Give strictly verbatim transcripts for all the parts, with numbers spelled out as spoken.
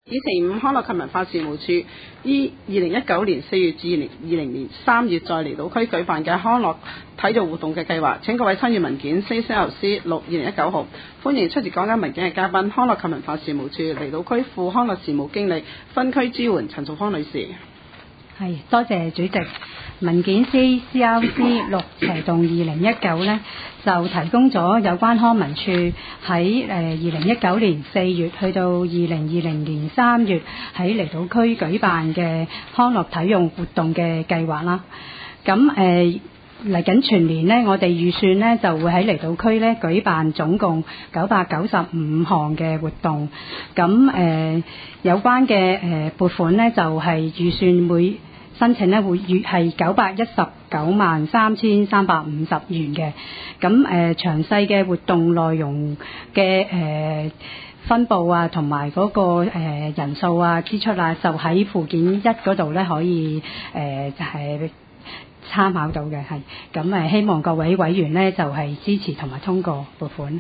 議程五，康樂及文化事務處於二零一九年四月至二零年三月在離島區舉辦嘅康樂體育活動嘅計劃，請各位參閱文件 C C L C 六二零一九號。歡迎出自講解文件嘅嘉賓，康樂及文化事務處離島區副康樂事務經理分區支援陳淑芳女士。 係，多謝主席。文件 C C L C 六斜動二零一九呢，就提供咗有關康文署喺誒二零一九年四月去到二零二零年三月喺離島區舉辦嘅康樂體育活動嘅計劃啦。咁誒嚟緊全年呢，我哋預算呢就會喺離島區呢舉辦總共九百九十五項嘅活動。咁誒、呃、有關嘅誒撥款呢，就係、是、預算每申請咧會月係九百一十九萬三千三百五十元嘅，咁誒、呃、詳細嘅活動內容嘅誒、呃、分佈啊，同埋嗰個、呃、人數啊、支出啊，就喺附件一嗰度咧可以誒就係參考到嘅，係咁誒希望各位委員咧就係、是、支持同埋通過撥款。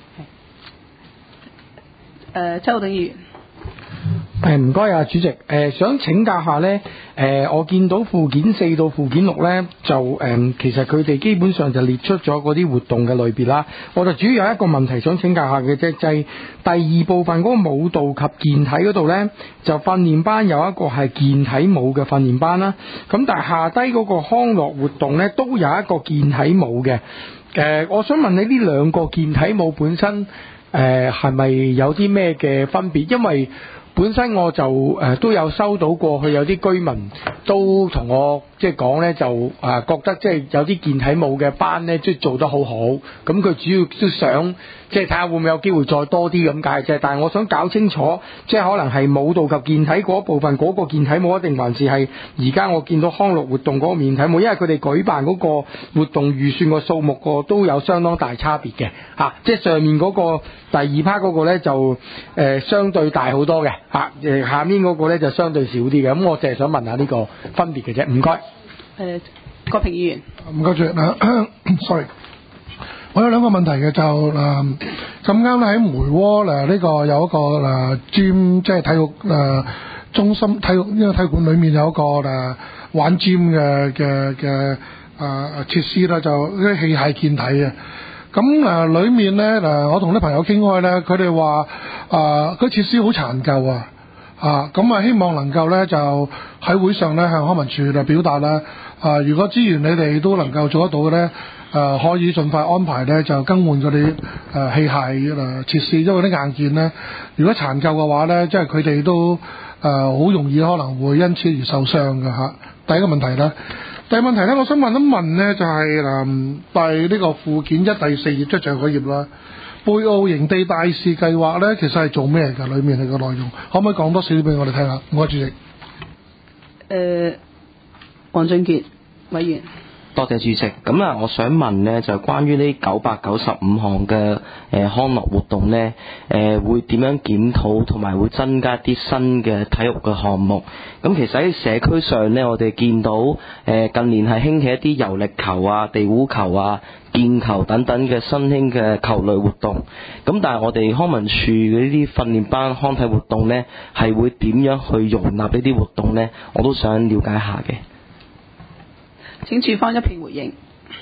誒，周浩鼎議員。 誒唔該啊，主席。誒、呃、想請教下呢，誒、呃、我見到附件四到附件六呢，就誒、呃、其實佢哋基本上就列出咗嗰啲活動嘅類別啦。我就主要有一個問題想請教下嘅啫，就係、是、第二部分嗰個舞蹈及健體嗰度呢，就訓練班有一個係健體舞嘅訓練班啦。咁但係下低嗰個康樂活動呢，都有一個健體舞嘅。誒、呃，我想問你呢兩個健體舞本身誒係咪有啲咩嘅分別？因為本身我就誒、呃、都有收到過去有啲居民都同我即係講咧，就誒、呃、覺得即係有啲健體舞嘅班咧，即係做得好好。咁佢主要都想即係睇下會唔會有機會再多啲咁解啫。但係我想搞清楚，即係可能係舞蹈及健體嗰部分嗰、嗰個健體舞，一定還是係而家我見到康樂活動嗰個健體舞？因為佢哋舉辦嗰個活動預算個數目個都有相當大差別嘅嚇、啊。即係上面嗰個第二 part 嗰個咧就誒、呃、相對大好多嘅。嚇，誒下面嗰個咧就相對少啲嘅，咁我淨係想問下呢個分別嘅啫，唔該。誒、 呃，郭平議員。 唔該，主席啊，sorry，我有兩個問題嘅，就誒咁啱咧喺梅窩誒呢個有一個誒 gym， 即係體育誒、呃、中心體育呢個體育館裡面有一個誒、呃、玩 gym 嘅嘅嘅誒設施啦，就啲器械健體嘅。咁誒裏面咧誒，我同啲朋友傾開咧，佢哋話誒嗰設施好殘舊啊，啊咁啊希望能夠咧就喺會上咧向康文署嚟表達啦。啊，如果資源你哋都能夠做得到嘅咧，誒、啊、可以盡快安排咧就更換嗰啲誒器械誒設施，因為啲硬件咧如果殘舊嘅話咧，即係佢哋都誒好、呃、容易可能會因此而受傷嘅嚇。第一個問題啦。第二個問題咧，我想問一問呢，就係誒第呢個附件一第四頁即係嗰頁啦，貝澳營地大使計劃咧，其實係做咩嚟㗎？裡面係個內容，可唔可以講多少啲俾我哋聽下？唔該，主席。誒、 呃，黃俊傑委員。 多謝主席。咁啊，我想問呢，就關於呢九百九十五項嘅誒康樂活動呢，誒、呃、會點樣檢討，同埋會增加啲新嘅體育嘅項目？咁其實喺社區上呢，我哋見到誒、呃、近年係興起一啲遊力球啊、地壺球啊、毽球等等嘅新興嘅球類活動。咁但係我哋康文署嘅呢啲訓練班康體活動呢，係會點樣去容納呢啲活動呢？我都想了解下嘅。 請署方一併回應。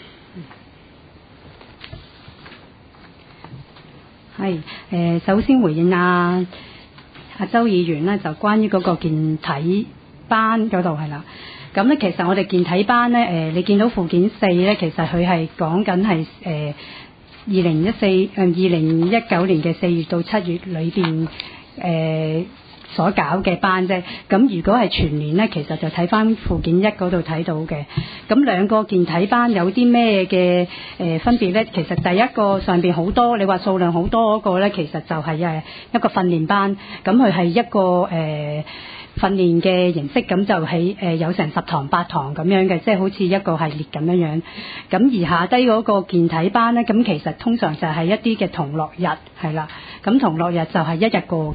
係誒、呃，首先回應阿阿周議員呢，就關於嗰個健體班嗰度係啦。咁咧，其實我哋健體班咧，誒、呃，你見到附件四咧，其實佢係講緊係誒二零一四誒二零一九年嘅四月到七月裏邊誒。呃所搞嘅班啫，咁如果係全年呢，其實就睇翻附件一嗰度睇到嘅。咁兩個健體班有啲咩嘅誒分別呢？其實第一個上邊好多，你話數量好多嗰個呢，其實就係誒一個訓練班，咁佢係一個誒、呃、訓練嘅形式，咁就喺誒、呃、有成十堂八堂咁樣嘅，即係好似一個系列咁樣樣。咁而下低嗰個健體班呢，咁其實通常就係一啲嘅同樂日係啦，咁同樂日就係一日過嘅。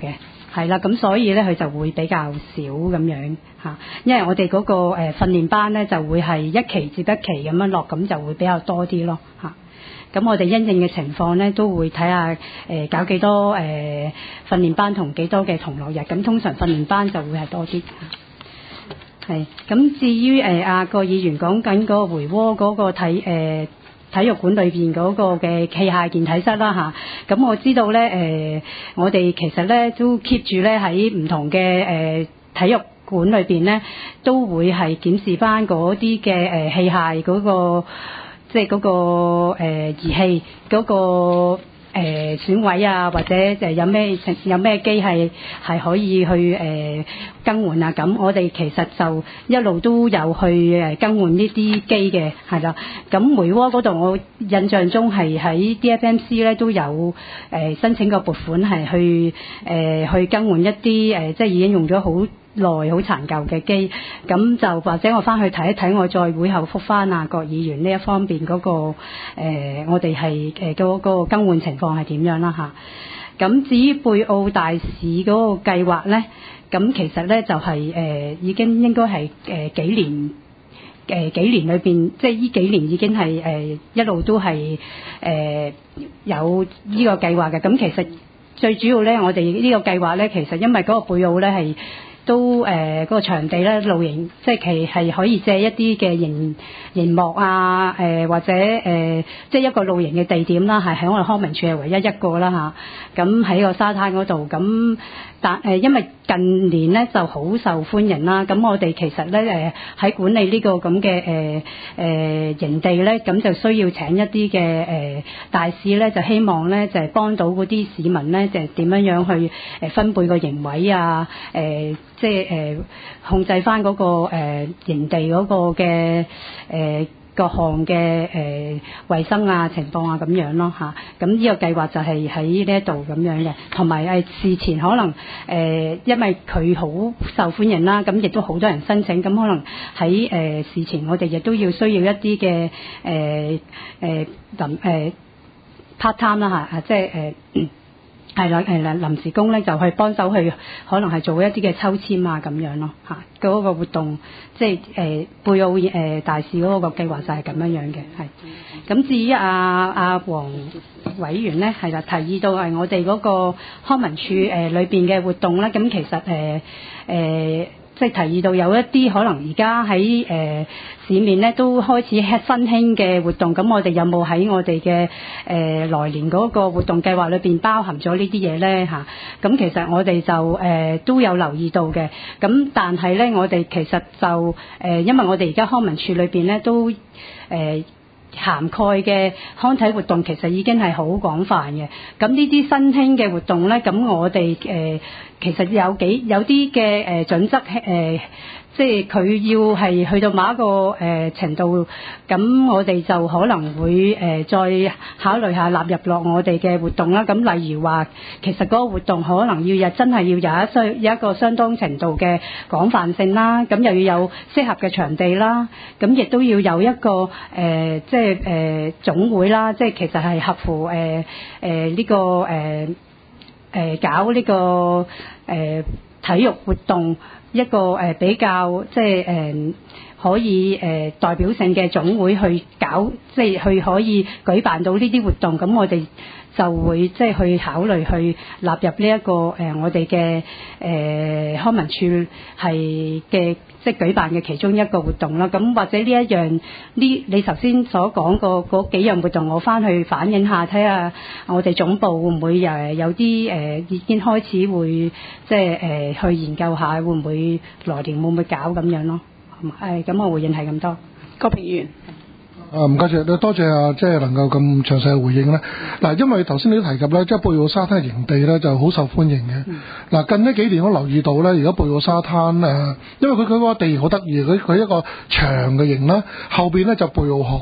係啦，咁所以咧佢就會比較少咁樣嚇，因為我哋嗰個誒訓練班咧就會係一期接一期咁樣落，咁就會比較多啲咯嚇。咁我哋因應嘅情況咧，都會睇下誒搞幾多誒、呃、訓練班同幾多嘅同樂日。咁通常訓練班就會係多啲。係咁，至於誒阿個議員講緊嗰個回窩嗰個體誒、呃、體育館裏邊嗰個嘅器械健體室啦嚇。咁、啊、我知道咧誒、呃，我哋其實咧都 keep 住咧喺唔同嘅誒、呃、體育館裏邊咧，都會係檢視翻嗰啲嘅誒器械嗰、嗰個。即係嗰、那個誒、呃、儀器嗰、那個誒、呃、損毀啊，或者就有咩有咩機係係可以去誒、呃、更換啊？咁我哋其實就一路都有去誒更換呢啲機嘅，係啦。咁梅窩嗰度我印象中係喺 D F M C 咧都有誒、呃、申請個撥款係去誒、呃、去更換一啲誒、呃、即係已經用咗好耐好殘舊嘅機，咁就或者我翻去睇一睇，我再會後覆翻啊郭議員呢一方面嗰、那個、呃、我哋係誒嗰個更換情況係點樣啦嚇。咁至於貝澳大使嗰個計劃咧，咁其實咧就係、是、誒、呃、已經應該係誒、呃、幾年誒、呃、幾年裏邊，即係呢幾年已經係誒、呃、一路都係誒、呃、有呢個計劃嘅。咁其實最主要咧，我哋呢個計劃咧，其實因為嗰個貝澳咧係。都誒嗰、呃那個場地咧露營，即係其係可以借一啲嘅營營幕啊，誒、呃、或者誒、呃、即係一個露營嘅地點啦，係喺我哋康文署係唯一一個啦嚇。咁、啊、喺個沙灘嗰度，咁但誒、呃、因為近年咧就好受歡迎啦，咁我哋其實咧誒喺管理呢個咁嘅誒誒營地咧，咁就需要請一啲嘅誒大使咧，就希望咧就係、是、幫到嗰啲市民咧，就係、是、點樣樣去誒分配個營位啊，誒、呃。即係誒、呃、控制翻嗰、那個誒、呃、營地嗰個嘅誒、呃、各項嘅誒衞生啊情況啊咁樣咯嚇，咁、啊、呢個計劃就係喺呢一度咁樣嘅，同埋誒事前可能誒、呃、因為佢好受歡迎啦，咁亦都好多人申請，咁可能喺誒、呃、事前我哋亦都要需要一啲嘅誒誒臨誒 part time 啦嚇，即係誒。呃係啦，係啦，臨時工咧就去幫手去，可能係做一啲嘅抽籤啊咁樣咯嚇，嗰、那個活動即係誒貝澳誒、呃、大使嗰個計劃就係咁樣樣嘅，係。咁至於阿阿黃委員咧，係啦提議到係我哋嗰個康文署誒裏邊嘅活動咧，咁其實誒誒。呃呃即係提議到有一啲可能而家喺誒市面咧都開始新興嘅活動，咁我哋有冇喺我哋嘅誒來年嗰個活動計劃裏邊包含咗呢啲嘢咧嚇？咁、啊、其實我哋就誒、呃、都有留意到嘅，咁但係咧我哋其實就誒、呃，因為我哋而家康文署裏邊咧都誒。呃涵蓋嘅康體活動其實已經係好廣泛嘅，咁呢啲新興嘅活動咧，咁我哋誒、呃、其實有幾有啲嘅誒準則誒、呃，即係佢要係去到某一個誒、呃、程度，咁我哋就可能會誒、呃、再考慮下納入落我哋嘅活動啦。咁例如話，其實嗰個活動可能要有真係要有一相有一個相當程度嘅廣泛性啦，咁又要有適合嘅場地啦，咁亦都要有一個誒、呃、即係誒、呃、總會啦，即係其實係合乎誒誒呢個誒誒、呃呃、搞呢、這個誒、呃、體育活動一個誒、呃、比較即係誒、呃、可以誒、呃、代表性嘅總會去搞，即係去可以舉辦到呢啲活動，咁我哋就會即係去考慮去納入呢、這、一個誒、呃、我哋嘅誒康文署係嘅即係舉辦嘅其中一個活動啦。咁或者呢一樣呢，你頭先所講過嗰幾樣活動，我翻去反映下，睇下我哋總部會唔會誒有啲誒、呃、已經開始會即係誒、呃、去研究下，會唔會來年會唔會搞咁樣咯？係咁，我回應係咁多。 郭平議員。 啊，唔該謝，多謝啊，即係能夠咁詳細嘅回應咧。嗱，因為頭先你都提及咧，即係貝澳沙灘營地咧就好受歡迎嘅。嗱、嗯，近呢幾年我留意到咧，而家貝澳沙灘誒，因為佢佢嗰個地好得意，佢佢一個長嘅營啦，後邊咧就貝澳學，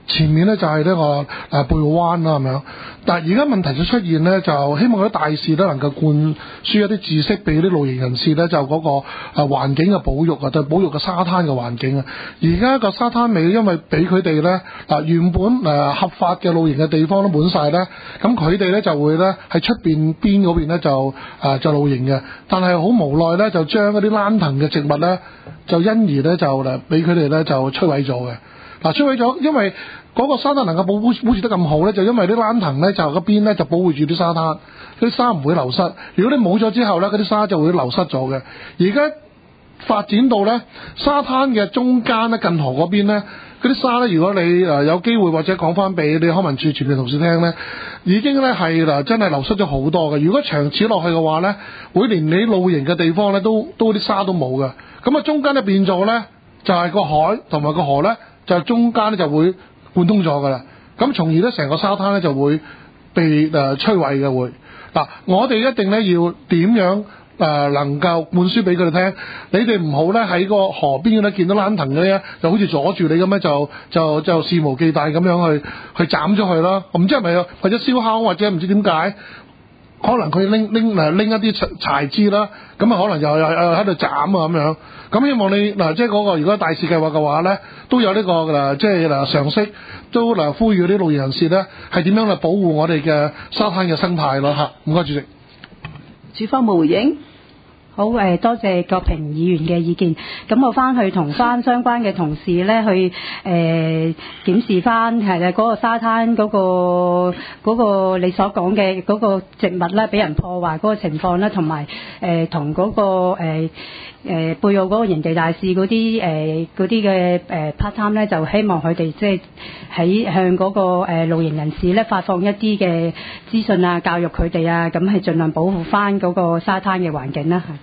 前面咧就係呢、這個誒貝澳灣啦咁樣。但係而家問題就出現咧，就希望啲大使都能夠灌輸一啲知識俾啲露營人士咧，就嗰個誒環境嘅保育啊，就保育個沙灘嘅環境啊。而家個沙灘尾因為俾佢哋咧嗱原本誒合法嘅露營嘅地方都滿晒咧，咁佢哋咧就會咧喺出邊邊嗰邊咧就誒就露營嘅，但係好無奈咧就將嗰啲蘭藤嘅植物咧就因而咧就誒俾佢哋咧就摧毀咗嘅。嗱，摧毀咗，因為嗰個沙灘能夠保護保持得咁好咧，就因為啲蘭藤咧就嗰邊咧就保護住啲沙灘，啲沙唔會流失。如果你冇咗之後咧，嗰啲沙就會流失咗嘅。而家發展到咧沙灘嘅中間咧，近河嗰邊咧，嗰啲沙咧，如果你誒有機會或者講翻俾你康文署全面同事聽咧，已經咧係嗱真係流失咗好多嘅。如果長此落去嘅話咧，會連你露營嘅地方咧都都啲沙都冇嘅。咁啊，中間咧變咗咧就係個海同埋個河咧。就中間咧就會貫通咗㗎啦，咁從而咧成個沙灘咧就會被誒摧毀嘅會嗱，我哋一定咧要點樣誒、呃、能夠灌輸俾佢哋聽，你哋唔好咧喺個河邊咧見到蘭藤嗰啲就好似阻住你咁樣就就就肆無忌憚咁樣去去斬咗佢啦，唔知係咪或者燒烤或者唔知點解。可能佢拎拎誒拎一啲柴枝啦，咁啊可能又又又喺度斬啊咁樣。咁希望你嗱，即係嗰個如果大使計劃嘅話咧，都有呢、這個嗱，即係嗱常識，都嗱呼籲啲露營人士咧係點樣嚟保護我哋嘅沙灘嘅生態咯嚇。唔該，主席。 署方冇回應。 好誒，多謝郭平議員嘅意見。咁我翻去同翻相關嘅同事咧，去誒檢視翻係啦嗰個沙灘嗰個嗰個你所講嘅嗰個植物咧，俾人破壞嗰個情況咧，同埋誒同嗰個誒誒貝澳嗰個營地大使嗰啲誒嗰啲嘅誒 part time 咧，就希望佢哋即係喺向嗰個誒露營人士咧發放一啲嘅資訊啊，教育佢哋啊，咁係盡量保護翻嗰個沙灘嘅環境啦。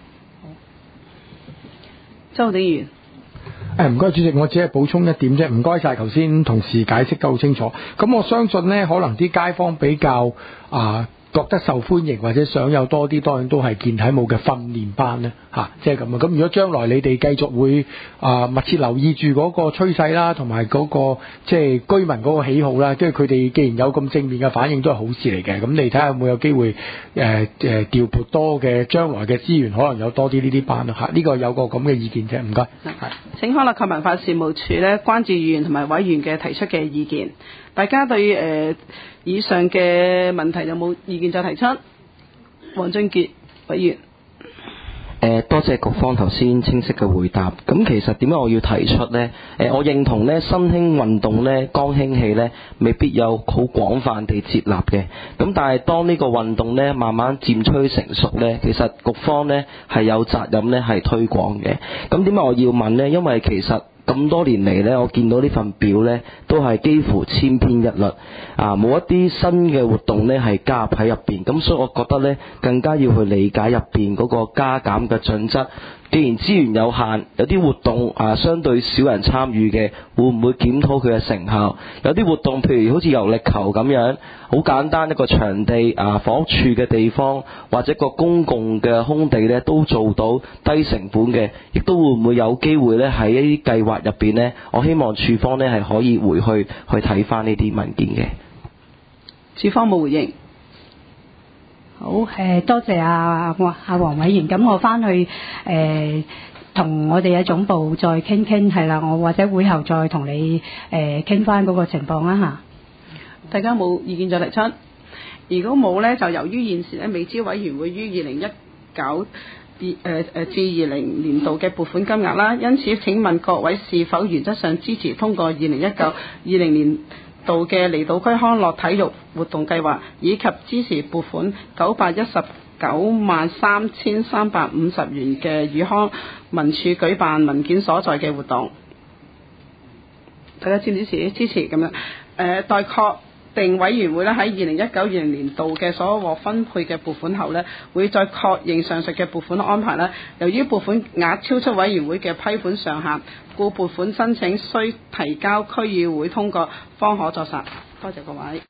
周鼎元。 誒唔該，主席，我只係補充一點啫。唔該晒，頭先同事解釋得好清楚。咁我相信呢，可能啲街坊比較啊。覺得受歡迎或者想有多啲，當然都係健體舞嘅訓練班咧嚇，即係咁啊！咁如果將來你哋繼續會啊、呃、密切留意住嗰個趨勢啦，同埋嗰個即係居民嗰個喜好啦，即係佢哋既然有咁正面嘅反應，都係好事嚟嘅。咁你睇下有冇有機會誒誒、呃呃、調撥多嘅將來嘅資源，可能有多啲呢啲班咯嚇。呢、這個有個咁嘅意見啫，唔該。係。 請康樂及文化事務處咧關注議員同埋委員嘅提出嘅意見。大家對誒、呃、以上嘅問題有冇意見就提出？黃俊傑委員。 誒多謝局方頭先清晰嘅回答。咁其實點解我要提出呢？誒我認同呢新興運動呢剛興起呢，未必有好廣泛地接納嘅。咁但係當呢個運動呢慢慢漸趨成熟呢，其實局方呢係有責任呢係推廣嘅。咁點解我要問呢？因為其實咁多年嚟呢，我見到呢份表呢都係幾乎千篇一律，啊冇一啲新嘅活動呢係加入喺入邊，咁所以我覺得呢更加要去理解入邊嗰個加減嘅準則。既然資源有限，有啲活動啊相對少人參與嘅，會唔會檢討佢嘅成效？有啲活動譬如好似遊力球咁樣，好簡單一個場地啊，房屋處嘅地方或者個公共嘅空地呢都做到低成本嘅，亦都會唔會有機會呢喺一啲計劃入邊呢？我希望處方呢係可以回去去睇翻呢啲文件嘅。 處方冇回應。 好誒，多謝阿阿阿黃委員。咁我翻去誒同我哋嘅總部再傾傾，係啦，我或者會後再同你誒傾翻嗰個情況啦嚇。 大家冇意見就提出。如果冇呢，就由於現時呢美招委員會於二零一九二誒誒至二零年度嘅撥款金額啦，因此請問各位是否原則上支持通過二零一九二零年度嘅離島區康樂體育活動計劃，以及支持撥款九百一十九萬三千三百五十元嘅與康文署舉辦文件所在嘅活動？大家支唔支持？支持咁樣。誒、呃，待確定委員會咧喺二零一九二零年度嘅所獲分配嘅撥款後咧，會再確認上述嘅撥款安排咧。由於撥款額超出委員會嘅批款上限，故撥款申請需提交區議會通過方可作實。多謝各位。